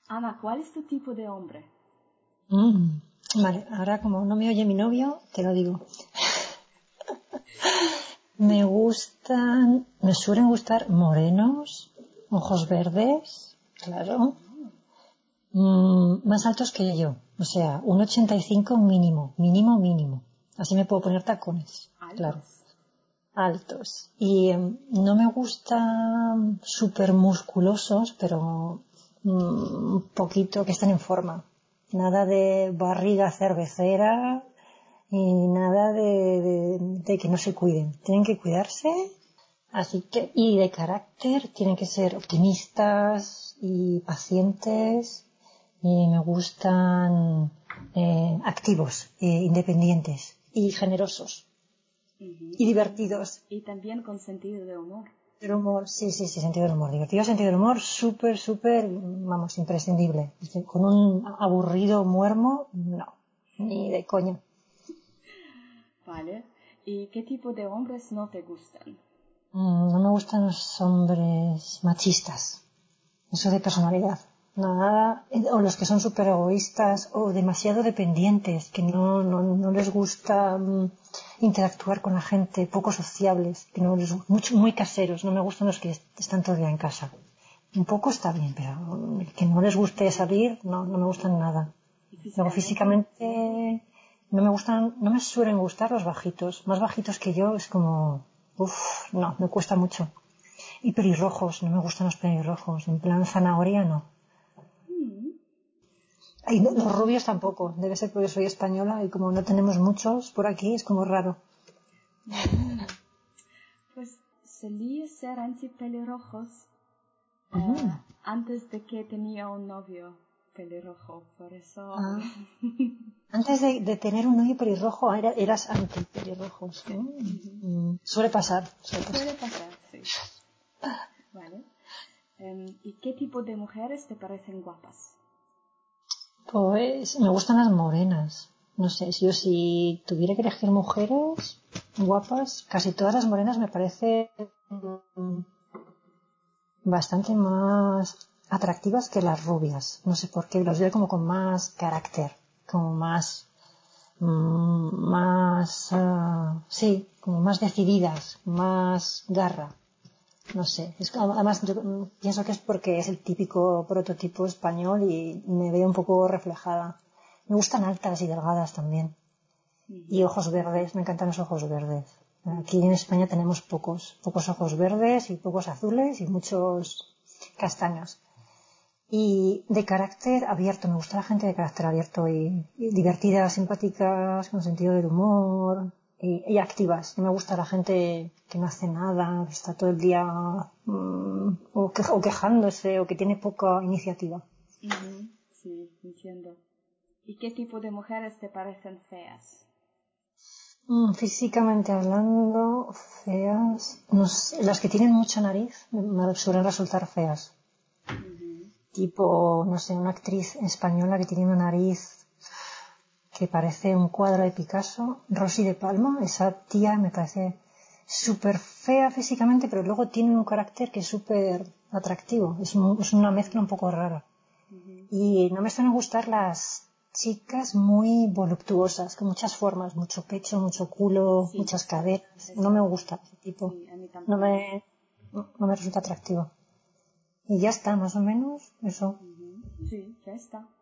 Ana, ¿cuál es tu tipo de hombre? Vale, ahora como no me oye mi novio, te lo digo. Me suelen gustar morenos, ojos verdes, claro, más altos que yo, o sea, 1,85 mínimo. Así me puedo poner tacones, ¿Altos? claro, altos. Y no me gustan súper musculosos, pero un poquito que estén en forma. Nada de barriga cervecera y nada de que no se cuiden. Tienen que cuidarse. Así que, y de carácter, tienen que ser optimistas y pacientes, y me gustan activos, independientes y generosos y divertidos. Y también con sentido de humor. El humor, sí, sentido del humor. Divertido, sentido del humor, súper, vamos, imprescindible. Con un aburrido muermo, no, ni de coña. Vale. ¿Y qué tipo de hombres no te gustan? No me gustan los hombres machistas. Eso de personalidad. Nada, o los que son súper egoístas o demasiado dependientes, que no les gusta interactuar con la gente, poco sociables, que no les, muy caseros. No me gustan los que están todo el día en casa. Un poco está bien, pero que no les guste salir, no me gustan nada. Luego físicamente no me suelen gustar los bajitos. Más bajitos que yo es como, no, me cuesta mucho. Y pelirrojos, no me gustan los pelirrojos. En plan zanahoria, no. Y los rubios tampoco. Debe ser porque soy española y como no tenemos muchos por aquí, es como raro. Pues solía ser antipelirrojos antes de que tenía un novio pelirrojo, por eso... Antes de tener un novio pelirrojo eras anti-pelirrojos. Suele pasar. Suele pasar, sí. Vale. ¿Y qué tipo de mujeres te parecen guapas? Pues me gustan las morenas. No sé, si tuviera que elegir mujeres guapas, casi todas las morenas me parecen bastante más atractivas que las rubias. No sé por qué, las veo como con más carácter, como más, sí, como más decididas, más garra. No sé, además yo pienso que es porque es el típico prototipo español y me veo un poco reflejada. Me gustan altas y delgadas también. Y ojos verdes, me encantan los ojos verdes. Aquí en España tenemos pocos ojos verdes y pocos azules y muchos castaños. Y de carácter abierto, me gusta la gente de carácter abierto y divertidas, simpáticas, con sentido del humor y activas. No me gusta la gente que no hace nada, que está todo el día o quejándose o que tiene poca iniciativa. Sí, entiendo. ¿Y qué tipo de mujeres te parecen feas? Físicamente hablando, feas, no sé, las que tienen mucha nariz me suelen resultar feas. Tipo, no sé, una actriz española que tiene una nariz que parece un cuadro de Picasso, Rosy de Palma, esa tía me parece súper fea físicamente, pero luego tiene un carácter que es súper atractivo, es una mezcla un poco rara. Y no me suelen gustar las chicas muy voluptuosas, con muchas formas, mucho pecho, mucho culo, muchas caderas. No me gusta ese tipo. Sí, a mí tampoco. No me resulta atractivo. Y ya está, más o menos, eso. Sí, ya está.